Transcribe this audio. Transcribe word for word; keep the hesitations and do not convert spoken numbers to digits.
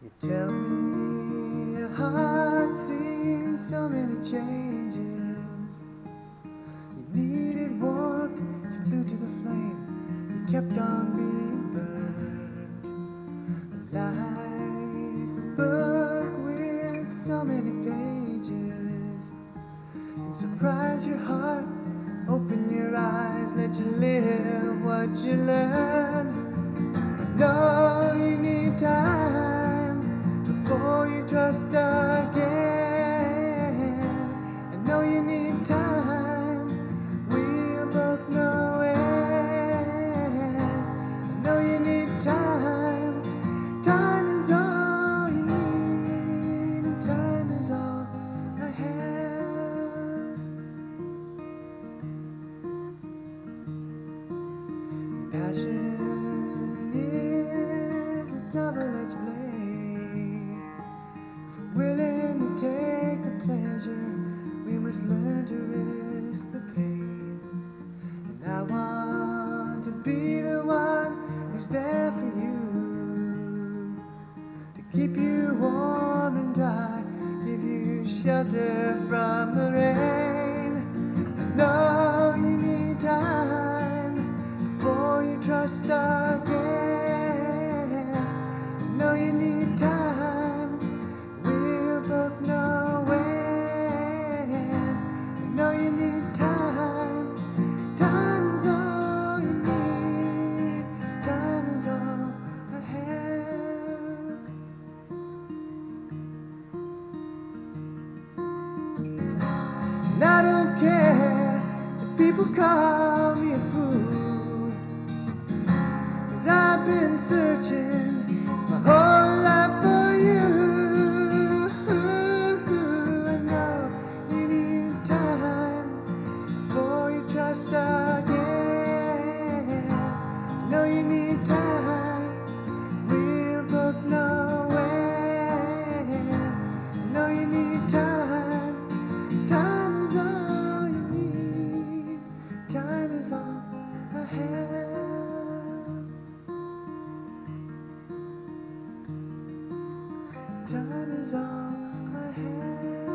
You tell me your heart's seen so many changes. You needed warmth, you flew to the flame, you kept on being burned. Life, a book with so many pages, and surprise your heart, open your eyes, let you live what you learn. No, you need time before you trust again. I know you need time, we'll both know it. I know you need time, time is all you need, and time is all I have. Passion is a double-edged blade. If we're willing to take the pleasure, we must learn to risk the pain. And I want to be the one who's there for you, to keep you warm and dry, give you shelter from the rain. I know you need time before you trust again. I know you need time, we'll both know when. I know you need time, time is all you need, time is all I have. And I don't care if people call me a fool, 'cause I've been searching my whole life for you. I know you need time before you trust again. I know you need time, we'll both know when. I know you need time, time is all you need, time is all I have. Time is all I have.